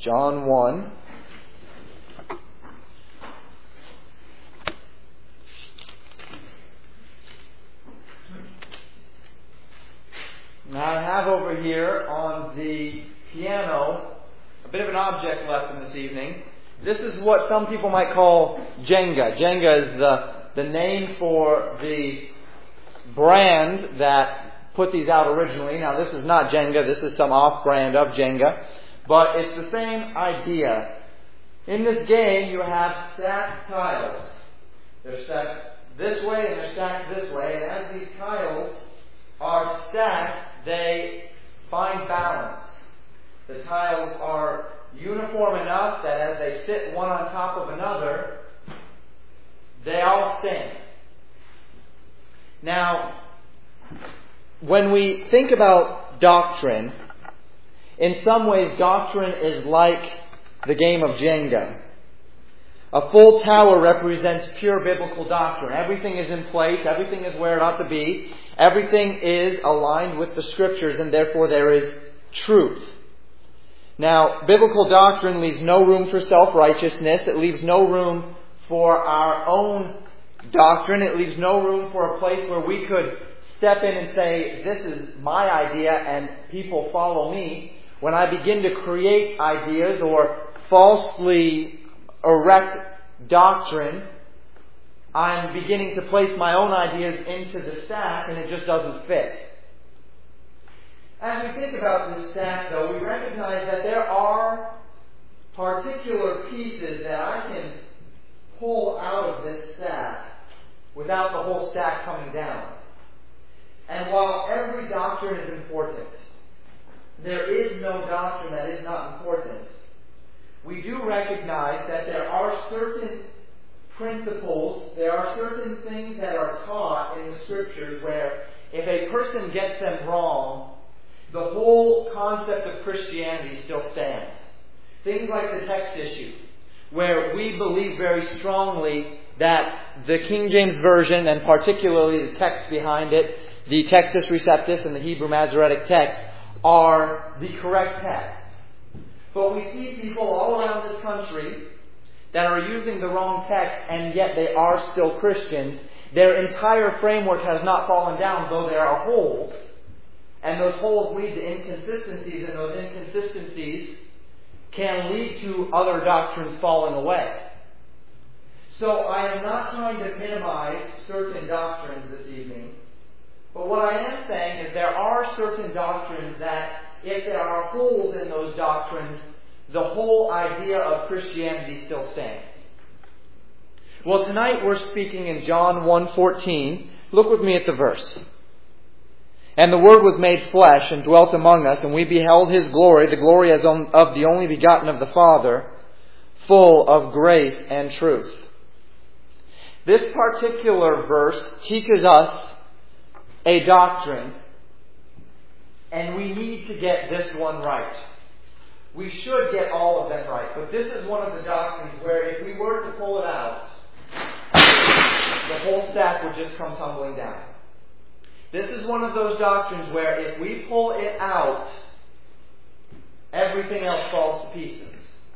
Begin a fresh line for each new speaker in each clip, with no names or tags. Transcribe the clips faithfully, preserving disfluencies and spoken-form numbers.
John one. Now I have over here on the piano a bit of an object lesson this evening. This is what some people might call Jenga. Jenga is the, the name for the brand that put these out originally. Now this is not Jenga, this is some off-brand of Jenga. But it's the same idea. In this game you have stacked tiles. They're stacked this way and they're stacked this way. And as these tiles are stacked, they find balance. The tiles are uniform enough that as they sit one on top of another, they all stand. Now, when we think about doctrine, in some ways doctrine is like the game of Jenga. A full tower represents pure biblical doctrine. Everything is in place. Everything is where it ought to be. Everything is aligned with the Scriptures, and therefore there is truth. Now, biblical doctrine leaves no room for self-righteousness. It leaves no room for our own doctrine. It leaves no room for a place where we could step in and say, this is my idea and people follow me. When I begin to create ideas or falsely erect doctrine, I'm beginning to place my own ideas into the stack and it just doesn't fit. As we think about this stack, though, we recognize that there are particular pieces that I can pull out of this stack without the whole stack coming down. And while every doctrine is important, there is no doctrine that is not important. We do recognize that there are certain principles, there are certain things that are taught in the Scriptures where if a person gets them wrong, the whole concept of Christianity still stands. Things like the text issue, where we believe very strongly that the King James Version, and particularly the text behind it, the Textus Receptus and the Hebrew Masoretic text, are the correct text. But we see people all around this country that are using the wrong text, and yet they are still Christians. Their entire framework has not fallen down, though there are holes. And those holes lead to inconsistencies, and those inconsistencies can lead to other doctrines falling away. So I am not trying to minimize certain doctrines this evening. But what I am saying is there are certain doctrines that, if there are holes in those doctrines, the whole idea of Christianity still stands. Well, tonight we're speaking in John one fourteen. Look with me at the verse. And the Word was made flesh and dwelt among us, and we beheld His glory, the glory as of the only begotten of the Father, full of grace and truth. This particular verse teaches us a doctrine, and we need to get this one right. We should get all of them right, but this is one of the doctrines where if we were to pull it out, the whole stack would just come tumbling down. This is one of those doctrines where if we pull it out, everything else falls to pieces.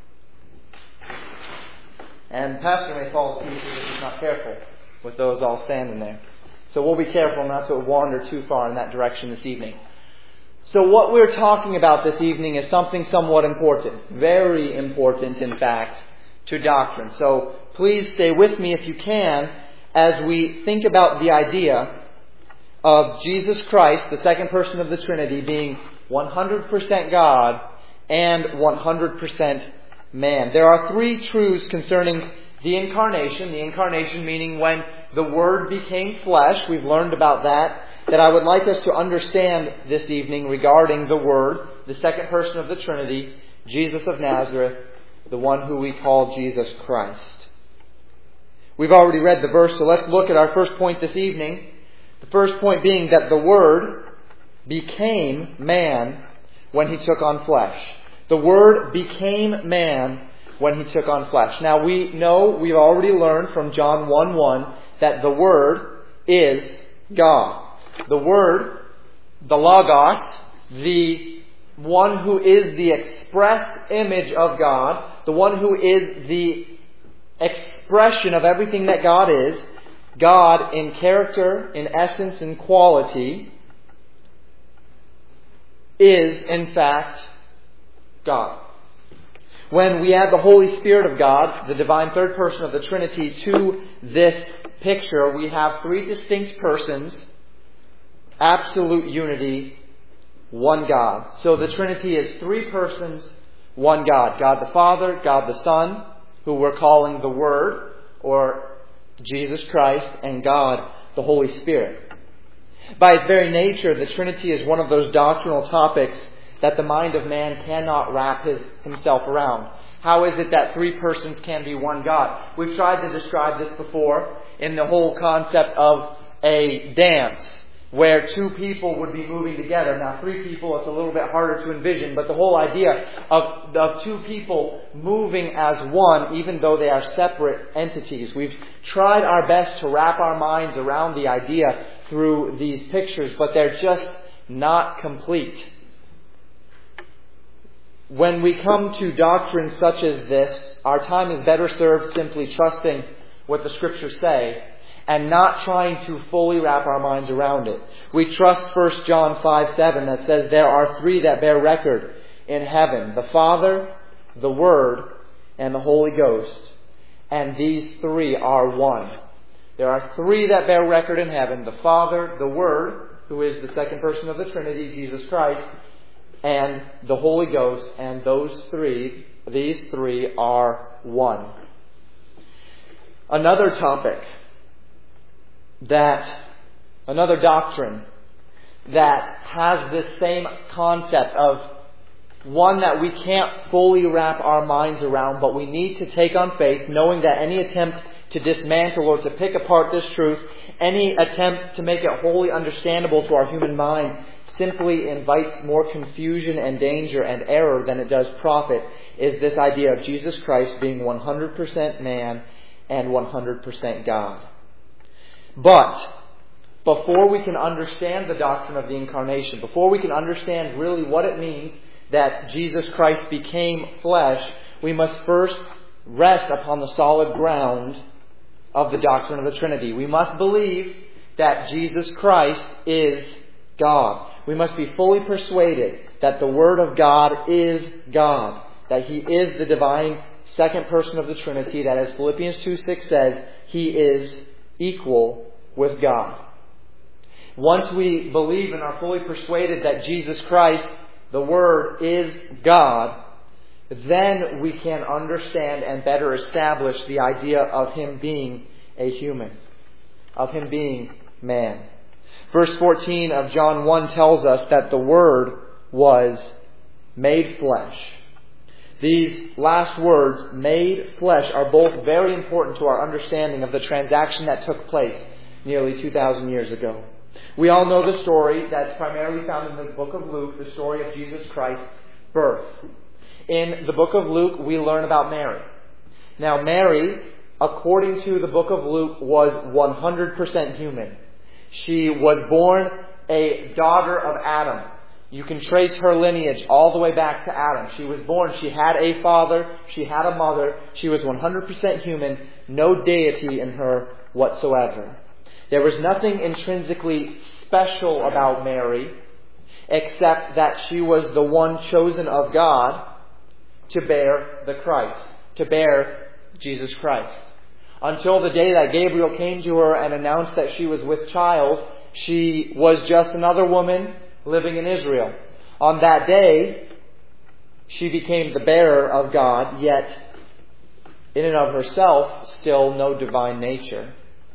And Pastor may fall to pieces if he's not careful with those all standing there. So we'll be careful not to wander too far in that direction this evening. So what we're talking about this evening is something somewhat important. Very important, in fact, to doctrine. So please stay with me if you can as we think about the idea of Jesus Christ, the second person of the Trinity, being one hundred percent God and one hundred percent man. There are three truths concerning the incarnation. The incarnation meaning when the Word became flesh. We've learned about that. That I would like us to understand this evening regarding the Word, the second person of the Trinity, Jesus of Nazareth, the one who we call Jesus Christ. We've already read the verse, so let's look at our first point this evening. The first point being that the Word became man when He took on flesh. The Word became man when He took on flesh. Now we know, we've already learned from John one one that the Word is God. The Word, the Logos, the one who is the express image of God, the one who is the expression of everything that God is, God in character, in essence, in quality, is in fact God. When we add the Holy Spirit of God, the divine third person of the Trinity, to this picture, we have three distinct persons, absolute unity, one God. So the Trinity is three persons, one God. God the Father, God the Son, who we're calling the Word, or Jesus Christ, and God the Holy Spirit. By its very nature, the Trinity is one of those doctrinal topics that the mind of man cannot wrap his, himself around. How is it that three persons can be one God? We've tried to describe this before in the whole concept of a dance where two people would be moving together. Now, three people, it's a little bit harder to envision, but the whole idea of, of two people moving as one, even though they are separate entities. We've tried our best to wrap our minds around the idea through these pictures, but they're just not complete. When we come to doctrines such as this, our time is better served simply trusting what the Scriptures say and not trying to fully wrap our minds around it. We trust First John five seven that says there are three that bear record in heaven: the Father, the Word, and the Holy Ghost. And these three are one. There are three that bear record in heaven: the Father, the Word, who is the second person of the Trinity, Jesus Christ, and the Holy Ghost, and those three, these three are one. Another topic that, another doctrine that has this same concept of one that we can't fully wrap our minds around, but we need to take on faith, knowing that any attempt to dismantle or to pick apart this truth, any attempt to make it wholly understandable to our human mind, simply invites more confusion and danger and error than it does profit, is this idea of Jesus Christ being one hundred percent man and one hundred percent God. But before we can understand the doctrine of the Incarnation, before we can understand really what it means that Jesus Christ became flesh, we must first rest upon the solid ground of the doctrine of the Trinity. We must believe that Jesus Christ is God. We must be fully persuaded that the Word of God is God, that He is the divine second person of the Trinity, that as Philippians two six says, He is equal with God. Once we believe and are fully persuaded that Jesus Christ, the Word, is God, then we can understand and better establish the idea of Him being a human, of Him being man. Verse fourteen of John one tells us that the Word was made flesh. These last words, made flesh, are both very important to our understanding of the transaction that took place nearly two thousand years ago. We all know the story that's primarily found in the book of Luke, the story of Jesus Christ's birth. In the book of Luke, we learn about Mary. Now, Mary, according to the book of Luke, was one hundred percent human. She was born a daughter of Adam. You can trace her lineage all the way back to Adam. She was born, she had a father, she had a mother, she was one hundred percent human, no deity in her whatsoever. There was nothing intrinsically special about Mary, except that she was the one chosen of God to bear the Christ, to bear Jesus Christ. Until the day that Gabriel came to her and announced that she was with child, she was just another woman living in Israel. On that day, she became the bearer of God, yet in and of herself, still no divine nature.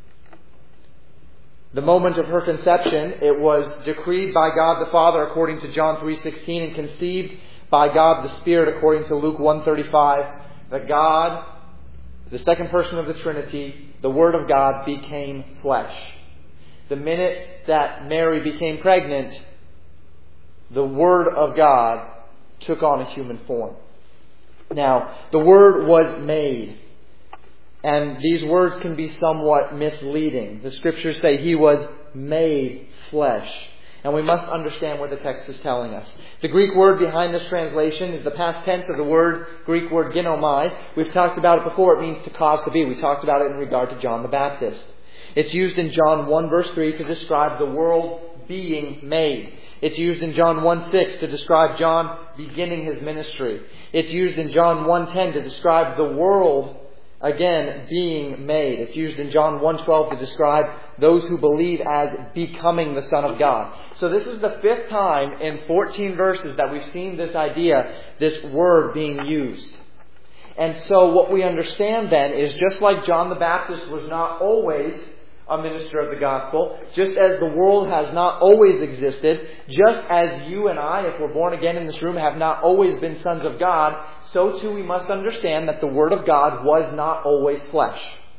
The moment of her conception, it was decreed by God the Father according to John three sixteen and conceived by God the Spirit according to Luke one thirty-five, that God, the second person of the Trinity, the Word of God, became flesh. The minute that Mary became pregnant, the Word of God took on a human form. Now, the Word was made. And these words can be somewhat misleading. The Scriptures say He was made flesh. And we must understand what the text is telling us. The Greek word behind this translation is the past tense of the word, Greek word ginomai. We've talked about it before. It means to cause to be. We talked about it in regard to John the Baptist. It's used in John one verse three to describe the world being made. It's used in John one six to describe John beginning his ministry. It's used in John one ten to describe the world, again, being made. It's used in John one twelve to describe those who believe as becoming the Son of God. So this is the fifth time in fourteen verses that we've seen this idea, this word being used. And so what we understand then is, just like John the Baptist was not always a minister of the gospel, just as the world has not always existed, just as you and I, if we're born again in this room, have not always been sons of God, so too we must understand that the Word of God was not always flesh.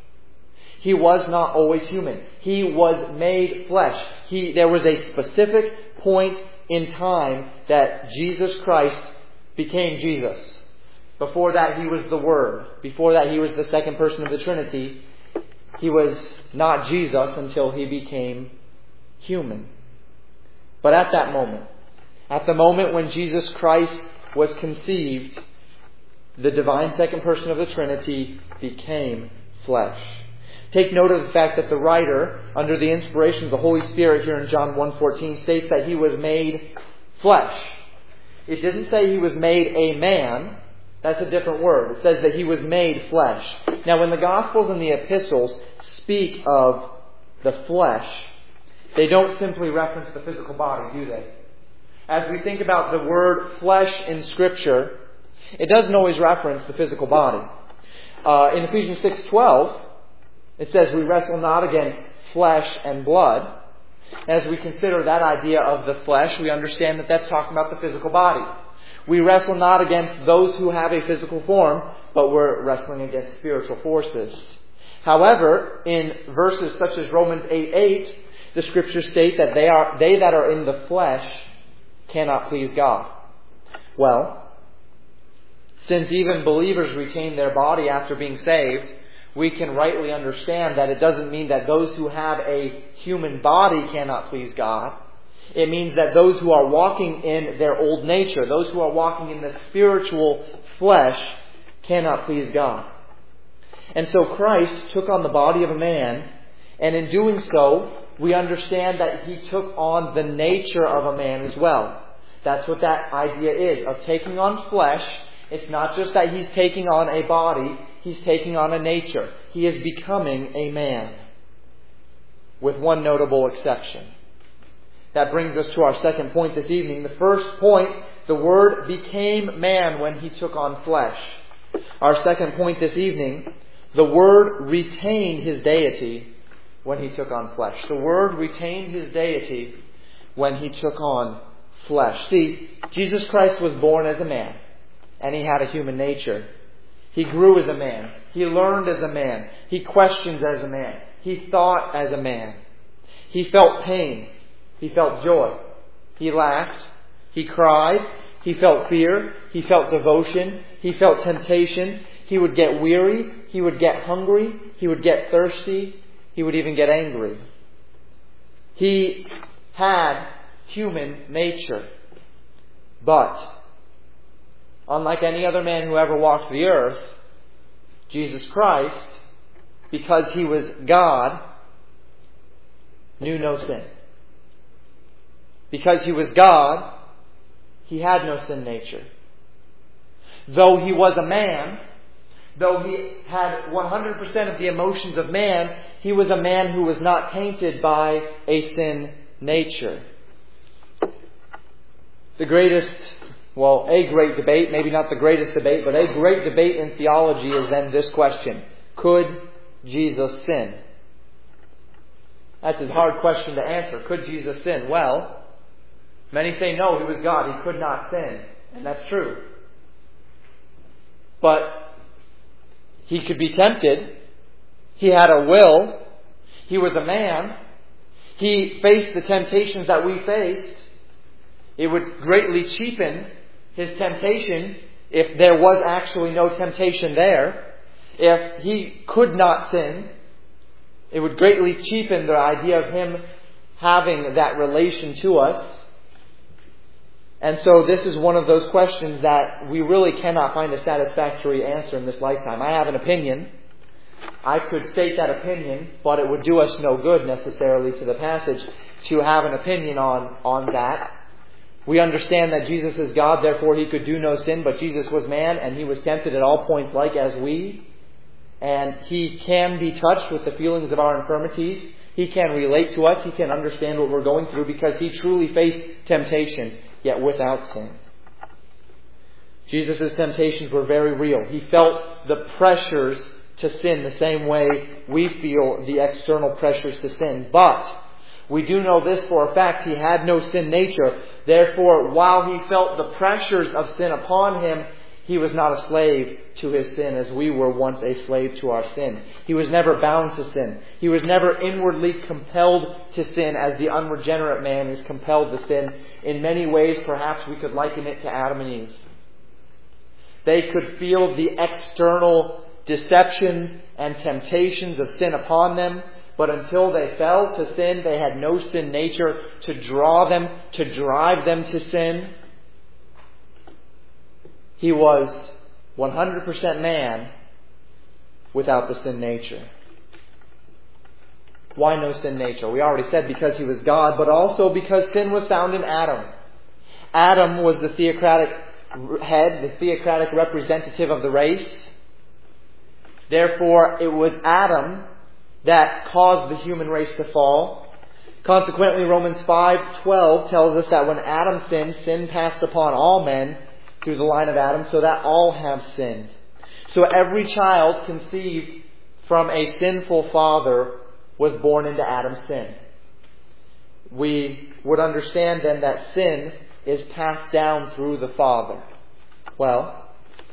He was not always human. He was made flesh. He, there was a specific point in time that Jesus Christ became Jesus. Before that, He was the Word. Before that, He was the second person of the Trinity. He was not Jesus until He became human. But at that moment, at the moment when Jesus Christ was conceived, the divine second person of the Trinity became flesh. Take note of the fact that the writer, under the inspiration of the Holy Spirit here in John one fourteen, states that He was made flesh. It didn't say He was made a man. That's a different word. It says that He was made flesh. Now, when the Gospels and the Epistles speak of the flesh, they don't simply reference the physical body, do they? As we think about the word flesh in Scripture, it doesn't always reference the physical body. Uh, in Ephesians six twelve, it says, we wrestle not against flesh and blood. As we consider that idea of the flesh, we understand that that's talking about the physical body. We wrestle not against those who have a physical form, but we're wrestling against spiritual forces. However, in verses such as Romans eight eight, the Scriptures state that they are they that are in the flesh cannot please God. Well, since even believers retain their body after being saved, we can rightly understand that it doesn't mean that those who have a human body cannot please God. It means that those who are walking in their old nature, those who are walking in the spiritual flesh, cannot please God. And so Christ took on the body of a man, and in doing so, we understand that He took on the nature of a man as well. That's what that idea is, of taking on flesh. It's not just that He's taking on a body, He's taking on a nature. He is becoming a man, with one notable exception. That brings us to our second point this evening. The first point, the Word became man when He took on flesh. Our second point this evening, the Word retained His deity when He took on flesh. The Word retained His deity when He took on flesh. See, Jesus Christ was born as a man, and He had a human nature. He grew as a man. He learned as a man. He questioned as a man. He thought as a man. He felt pain. He felt joy. He laughed. He cried. He felt fear. He felt devotion. He felt temptation. He would get weary. He would get hungry. He would get thirsty. He would even get angry. He had human nature. But, unlike any other man who ever walked the earth, Jesus Christ, because He was God, knew no sin. Because He was God, He had no sin nature. Though He was a man, though He had one hundred percent of the emotions of man, He was a man who was not tainted by a sin nature. The greatest, well, a great debate, maybe not the greatest debate, but a great debate in theology is then this question: could Jesus sin? That's a hard question to answer. Could Jesus sin? Well, many say no, He was God. He could not sin. And that's true. But He could be tempted. He had a will. He was a man. He faced the temptations that we faced. It would greatly cheapen His temptation if there was actually no temptation there. If He could not sin, it would greatly cheapen the idea of Him having that relation to us. And so this is one of those questions that we really cannot find a satisfactory answer in this lifetime. I have an opinion. I could state that opinion, but it would do us no good necessarily to the passage to have an opinion on, on that. We understand that Jesus is God, therefore He could do no sin, but Jesus was man and He was tempted at all points like as we. And He can be touched with the feelings of our infirmities. He can relate to us. He can understand what we're going through because He truly faced temptation, yet without sin. Jesus' temptations were very real. He felt the pressures to sin the same way we feel the external pressures to sin. But we do know this for a fact. He had no sin nature. Therefore, while He felt the pressures of sin upon Him, He was not a slave to His sin as we were once a slave to our sin. He was never bound to sin. He was never inwardly compelled to sin as the unregenerate man is compelled to sin. In many ways, perhaps we could liken it to Adam and Eve. They could feel the external deception and temptations of sin upon them, but until they fell to sin, they had no sin nature to draw them, to drive them to sin. He was one hundred percent man without the sin nature. Why no sin nature? We already said because He was God, but also because sin was found in Adam. Adam was the theocratic head, the theocratic representative of the race. Therefore, it was Adam that caused the human race to fall. Consequently, Romans five twelve tells us that when Adam sinned, sin passed upon all men through the line of Adam, so that all have sinned. So every child conceived from a sinful father was born into Adam's sin. We would understand then that sin is passed down through the father. Well,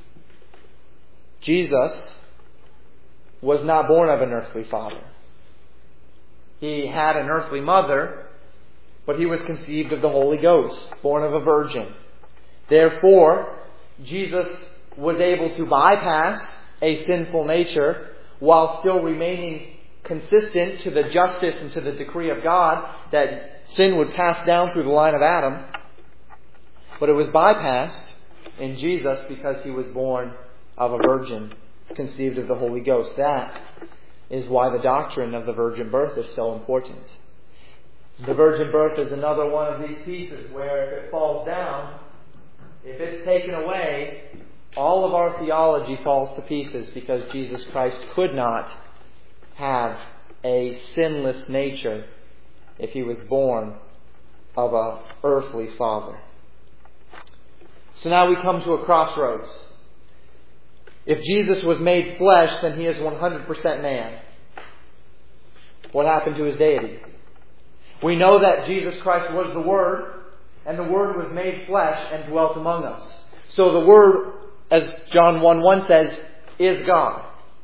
Jesus was not born of an earthly father. He had an earthly mother, but He was conceived of the Holy Ghost, born of a virgin. Therefore, Jesus was able to bypass a sinful nature while still remaining consistent to the justice and to the decree of God that sin would pass down through the line of Adam. But it was bypassed in Jesus because He was born of a virgin, conceived of the Holy Ghost. That is why the doctrine of the virgin birth is so important. The virgin birth is another one of these pieces where if it falls down, if it's taken away, all of our theology falls to pieces because Jesus Christ could not have a sinless nature if He was born of an earthly father. So now we come to a crossroads. If Jesus was made flesh, then He is one hundred percent man. What happened to His deity? We know that Jesus Christ was the Word, and the Word was made flesh and dwelt among us. So the Word, as John one one says, is God.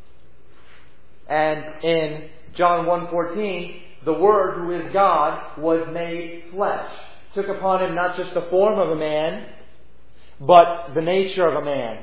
And in John one fourteen, the Word who is God was made flesh. Took upon Him not just the form of a man, but the nature of a man.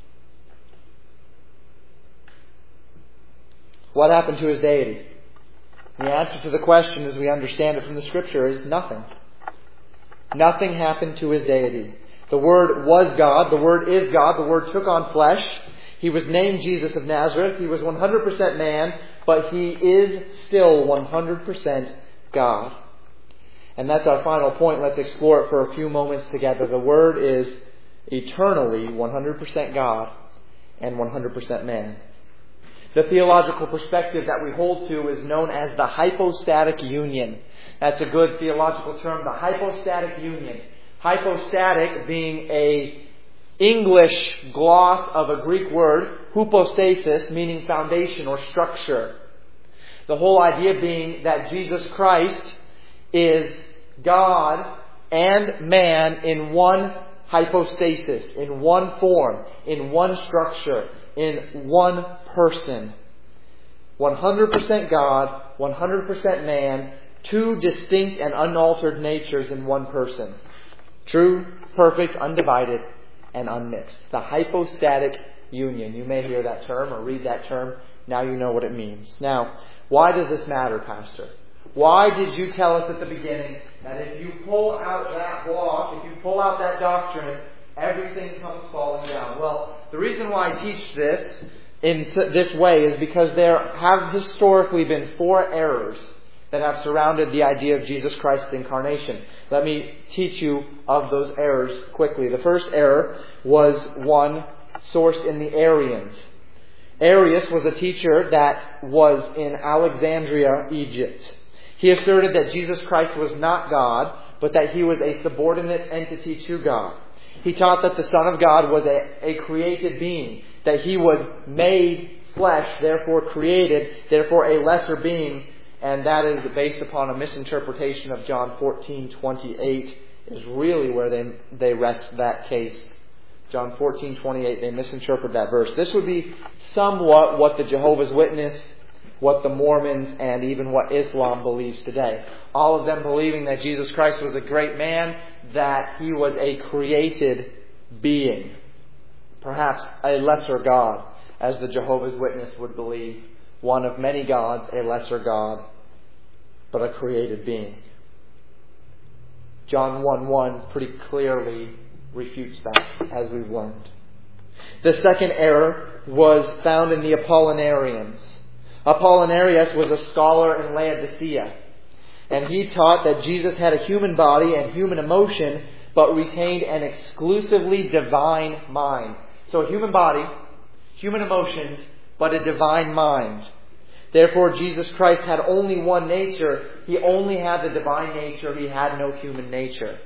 What happened to His deity? The answer to the question, as we understand it from the Scripture, is nothing. Nothing happened to His deity. The Word was God. The Word is God. The Word took on flesh. He was named Jesus of Nazareth. He was one hundred percent man, but He is still one hundred percent God. And that's our final point. Let's explore it for a few moments together. The Word is eternally one hundred percent God and one hundred percent man. The theological perspective that we hold to is known as the hypostatic union. That's a good theological term, the hypostatic union. Hypostatic being a English gloss of a Greek word, hypostasis, meaning foundation or structure. The whole idea being that Jesus Christ is God and man in one hypostasis, in one form, in one structure, in one person. one hundred percent God, one hundred percent man, two distinct and unaltered natures in one person. True, perfect, undivided, and unmixed. The hypostatic union. You may hear that term or read that term. Now you know what it means. Now, why does this matter, Pastor? Why did you tell us at the beginning that if you pull out that block, if you pull out that doctrine, everything comes falling down? Well, the reason why I teach this in this way is because there have historically been four errors that have surrounded the idea of Jesus Christ's incarnation. Let me teach you of those errors quickly. The first error was one sourced in the Arians. Arius was a teacher that was in Alexandria, Egypt. He asserted that Jesus Christ was not God, but that He was a subordinate entity to God. He taught that the Son of God was a, a created being, that He was made flesh, therefore created, therefore a lesser being, and that is based upon a misinterpretation of John fourteen twenty-eight, is really where they, they rest that case. John fourteen twenty-eight, they misinterpret that verse. This would be somewhat what the Jehovah's Witness, what the Mormons, and even what Islam believes today. All of them believing that Jesus Christ was a great man, that He was a created being. Perhaps a lesser God, as the Jehovah's Witness would believe. One of many gods, a lesser God, but a created being. John one one pretty clearly refutes that, as we've learned. The second error was found in the Apollinarians. Apollinarius was a scholar in Laodicea, and he taught that Jesus had a human body and human emotion, but retained an exclusively divine mind. So a human body, human emotions, but a divine mind. Therefore, Jesus Christ had only one nature. He only had the divine nature. He had no human nature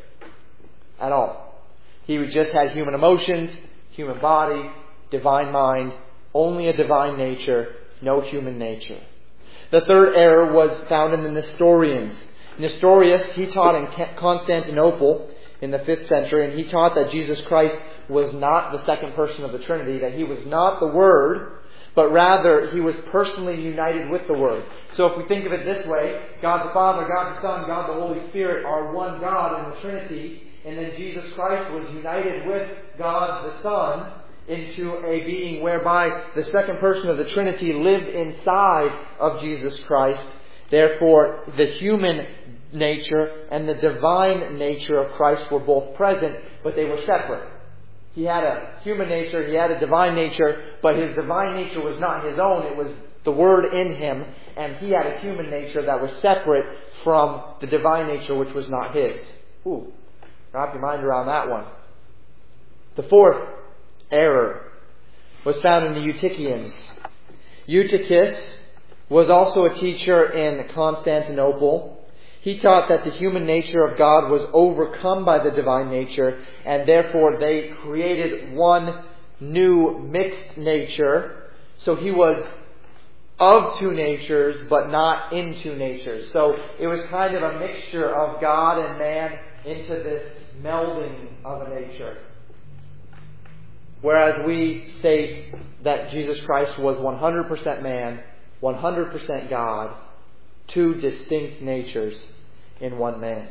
at all. He just had human emotions, human body, divine mind, only a divine nature, no human nature. The third error was found in the Nestorians. Nestorius, he taught in Constantinople in the fifth century, and he taught that Jesus Christ was not the second person of the Trinity, that He was not the Word, but rather He was personally united with the Word. So if we think of it this way, God the Father, God the Son, God the Holy Spirit are one God in the Trinity, and then Jesus Christ was united with God the Son into a being whereby the second person of the Trinity lived inside of Jesus Christ. Therefore, the human nature and the divine nature of Christ were both present, but they were separate. He had a human nature, He had a divine nature, but His divine nature was not His own. It was the Word in Him, and He had a human nature that was separate from the divine nature, which was not His. Ooh, wrap your mind around that one. The fourth error was found in the Eutychians. Eutychus was also a teacher in Constantinople. He taught that the human nature of God was overcome by the divine nature, and therefore they created one new mixed nature. So He was of two natures, but not in two natures. So it was kind of a mixture of God and man into this melding of a nature. Whereas we state that Jesus Christ was one hundred percent man, one hundred percent God, two distinct natures in one man.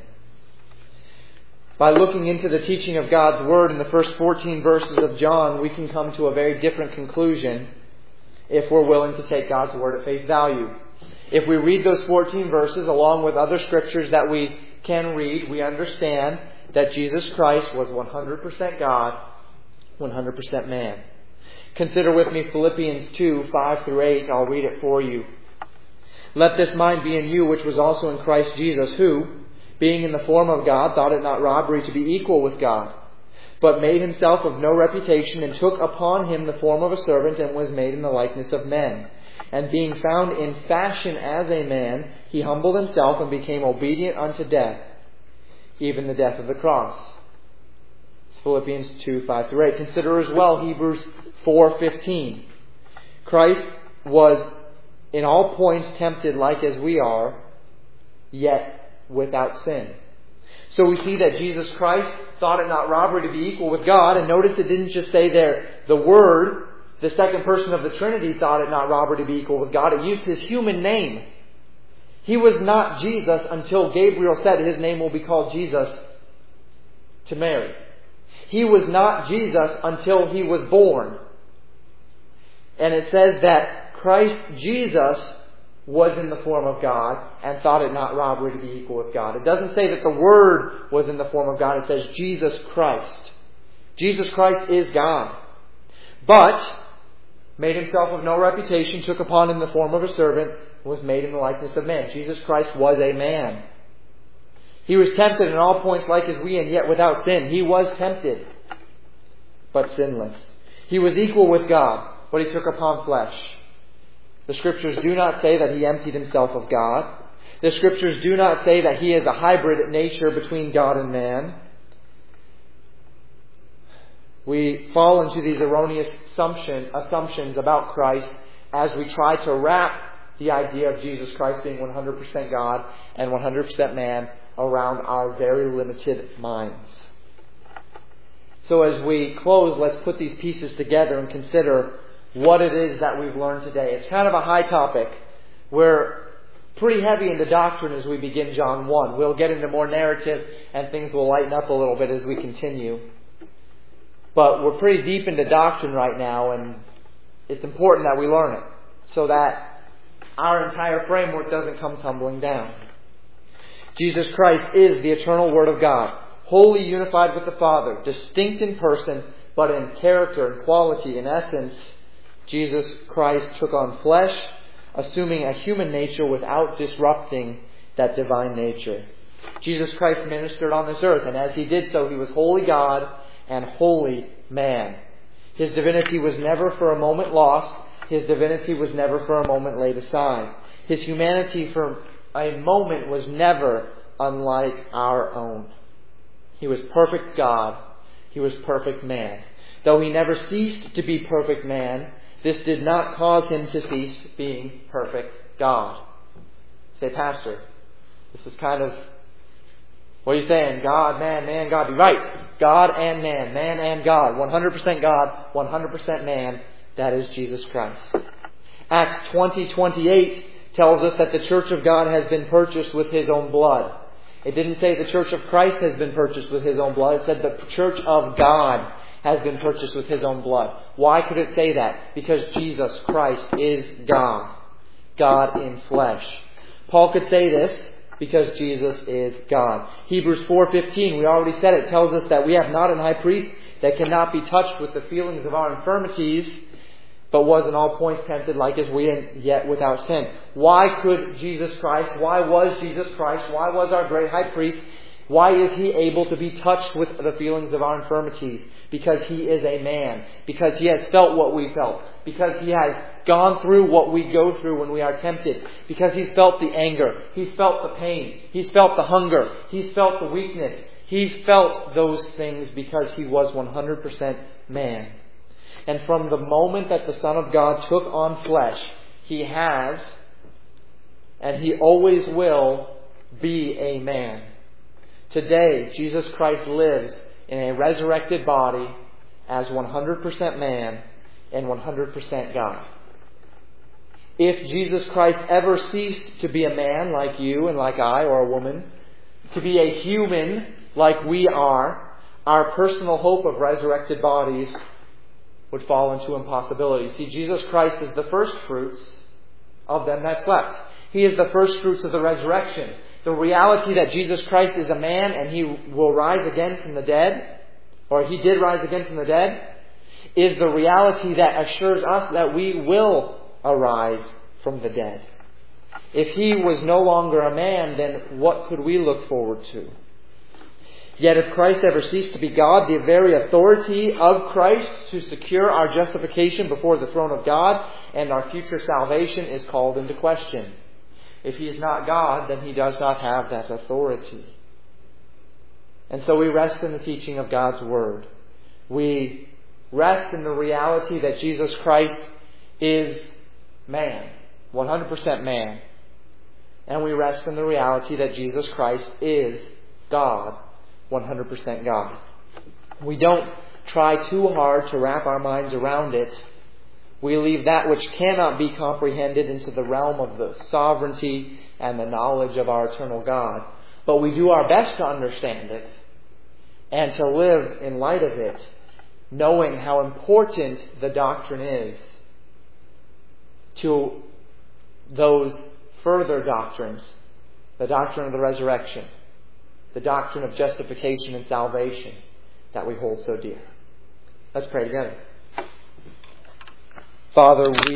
By looking into the teaching of God's Word in the first fourteen verses of John, we can come to a very different conclusion if we're willing to take God's Word at face value. If we read those fourteen verses along with other scriptures that we can read, we understand that Jesus Christ was one hundred percent God, one hundred percent man. Consider with me Philippians two, five through eight. I'll read it for you. Let this mind be in you, which was also in Christ Jesus, who, being in the form of God, thought it not robbery to be equal with God, but made Himself of no reputation, and took upon Him the form of a servant, and was made in the likeness of men. And being found in fashion as a man, He humbled Himself and became obedient unto death, even the death of the cross. It's Philippians two, five through eight. Consider as well Hebrews four fifteen. Christ was in all points tempted like as we are, yet without sin. So we see that Jesus Christ thought it not robbery to be equal with God. And notice it didn't just say there, the Word, the second person of the Trinity, thought it not robbery to be equal with God. It used His human name. He was not Jesus until Gabriel said His name will be called Jesus to Mary. He was not Jesus until He was born. And it says that Christ Jesus was in the form of God and thought it not robbery to be equal with God. It doesn't say that the Word was in the form of God. It says Jesus Christ. Jesus Christ is God. But made himself of no reputation, took upon him the form of a servant, was made in the likeness of man. Jesus Christ was a man. He was tempted in all points like as we, and yet without sin. He was tempted, but sinless. He was equal with God, but he took upon flesh. The Scriptures do not say that he emptied himself of God. The Scriptures do not say that he is a hybrid nature between God and man. We fall into these erroneous assumption, assumptions about Christ as we try to wrap the idea of Jesus Christ being one hundred percent God and one hundred percent man around our very limited minds. So as we close, let's put these pieces together and consider what it is that we've learned today. It's kind of a high topic. We're pretty heavy into doctrine as we begin John one. We'll get into more narrative and things will lighten up a little bit as we continue. But we're pretty deep into doctrine right now, and it's important that we learn it so that our entire framework doesn't come tumbling down. Jesus Christ is the eternal Word of God, wholly unified with the Father, distinct in person, but in character and quality. In essence, Jesus Christ took on flesh, assuming a human nature without disrupting that divine nature. Jesus Christ ministered on this earth, and as he did so, he was wholly God and holy man. His divinity was never for a moment lost. His divinity was never for a moment laid aside. His humanity for a moment was never unlike our own. He was perfect God. He was perfect man. Though he never ceased to be perfect man, this did not cause him to cease being perfect God. Say, Pastor, this is kind of, what are you saying? God, man, man, God. Be right. God and man. Man and God. one hundred percent God, one hundred percent man. That is Jesus Christ. Acts twenty twenty-eight tells us that the church of God has been purchased with his own blood. It didn't say the church of Christ has been purchased with his own blood. It said the church of God has been purchased with his own blood. Why could it say that? Because Jesus Christ is God. God in flesh. Paul could say this because Jesus is God. Hebrews four fifteen, we already said it, tells us that we have not an high priest that cannot be touched with the feelings of our infirmities, but was in all points tempted like as we, and yet without sin. Why could Jesus Christ, why was Jesus Christ, why was our great high priest, why is he able to be touched with the feelings of our infirmities? Because he is a man. Because he has felt what we felt. Because he has gone through what we go through when we are tempted. Because he's felt the anger. He's felt the pain. He's felt the hunger. He's felt the weakness. He's felt those things because he was one hundred percent man. And from the moment that the Son of God took on flesh, he has, and he always will, be a man. Today, Jesus Christ lives in a resurrected body as one hundred percent man and one hundred percent God. If Jesus Christ ever ceased to be a man like you and like I, or a woman, to be a human like we are, our personal hope of resurrected bodies would fall into impossibility. See, Jesus Christ is the first fruits of them that slept. He is the first fruits of the resurrection. The reality that Jesus Christ is a man and he will rise again from the dead, or he did rise again from the dead, is the reality that assures us that we will arise from the dead. If he was no longer a man, then what could we look forward to? Yet if Christ ever ceased to be God, the very authority of Christ to secure our justification before the throne of God and our future salvation is called into question. If he is not God, then he does not have that authority. And so we rest in the teaching of God's Word. We rest in the reality that Jesus Christ is man, one hundred percent man. And we rest in the reality that Jesus Christ is God, one hundred percent God. We don't try too hard to wrap our minds around it. We leave that which cannot be comprehended into the realm of the sovereignty and the knowledge of our eternal God. But we do our best to understand it and to live in light of it, knowing how important the doctrine is to those further doctrines, the doctrine of the resurrection, the doctrine of justification and salvation that we hold so dear. Let's pray together. Father, we